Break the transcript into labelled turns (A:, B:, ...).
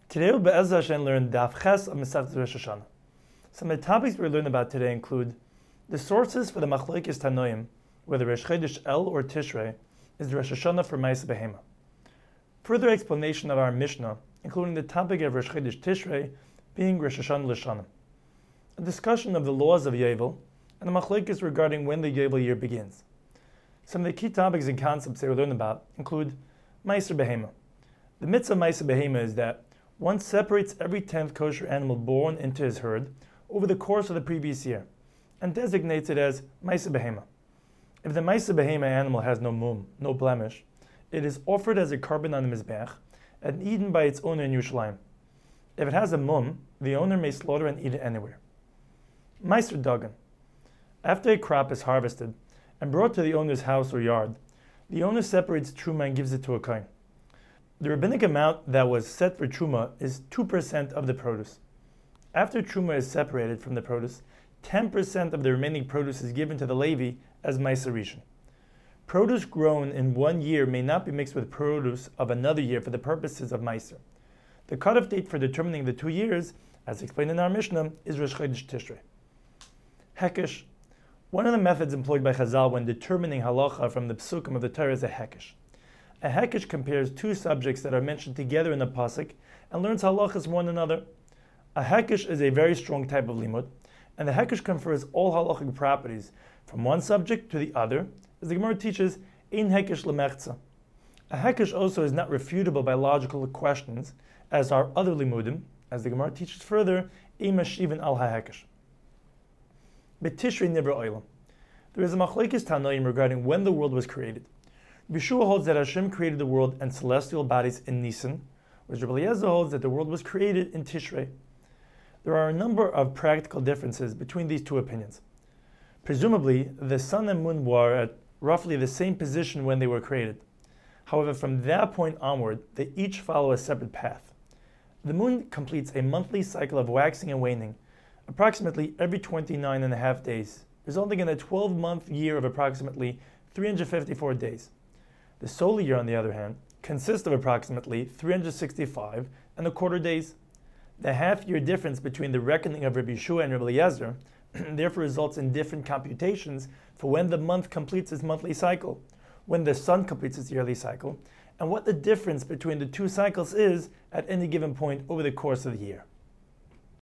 A: Today we'll Be'ez Hashem learn Daf Ches of Masechtas Rosh Hashanah. Some of the topics we'll learn about today include the sources for the Machlokes Tanoim, whether Rosh Chodesh El or Tishrei is the Rosh Hashanah for Ma'aseh Behema. Further explanation of our Mishnah, including the topic of Rosh Chodesh Tishrei being Rosh Hashanah L'Shana. A discussion of the laws of Yovel and the Machlokes regarding when the Yovel year begins. Some of the key topics and concepts they will learn about include Ma'aseh Behema. The mitzvah of Ma'aseh Behema is that one separates every 10th kosher animal born into his herd over the course of the previous year and designates it as Ma'aseh Behema. If the Ma'aseh Behema animal has no mum, no blemish, it is offered as a carbon on the Mizbech and eaten by its owner in Yerushalayim. If it has a mum, the owner may slaughter and eat it anywhere. Ma'aser Dagan. After a crop is harvested and brought to the owner's house or yard, the owner separates truma and gives it to a kohen. The rabbinic amount that was set for truma is 2% of the produce. After truma is separated from the produce, 10% of the remaining produce is given to the Levi as Ma'aser Rishon. Produce grown in 1 year may not be mixed with produce of another year for the purposes of Ma'aser. The cutoff date for determining the 2 years, as explained in our Mishnah, is Rosh Chodesh Tishrei. Hekesh. One of the methods employed by Chazal when determining halacha from the psukim of the Torah is a hekesh. A hekesh compares two subjects that are mentioned together in the pasuk and learns halachas from one another. A hekesh is a very strong type of limud, and the hekesh confers all halachic properties from one subject to the other, as the Gemara teaches, ein hekesh lemechza. A hekesh also is not refutable by logical questions, as are other limudim, as the Gemara teaches further, ein mashivin al hahekesh. B'tishrei nivra olam. There is a machlokes tanoim regarding when the world was created. Yeshua holds that Hashem created the world and celestial bodies in Nisan, whereas Rabbi Eliezer holds that the world was created in Tishrei. There are a number of practical differences between these two opinions. Presumably, the sun and moon were at roughly the same position when they were created. However, from that point onward, they each follow a separate path. The moon completes a monthly cycle of waxing and waning, approximately every 29.5 days, resulting in a 12-month year of approximately 354 days. The solar year, on the other hand, consists of approximately 365 and a quarter days. The half-year difference between the reckoning of Rabbi Yeshua and Rabbi Eliezer therefore results in different computations for when the month completes its monthly cycle, when the sun completes its yearly cycle, and what the difference between the two cycles is at any given point over the course of the year.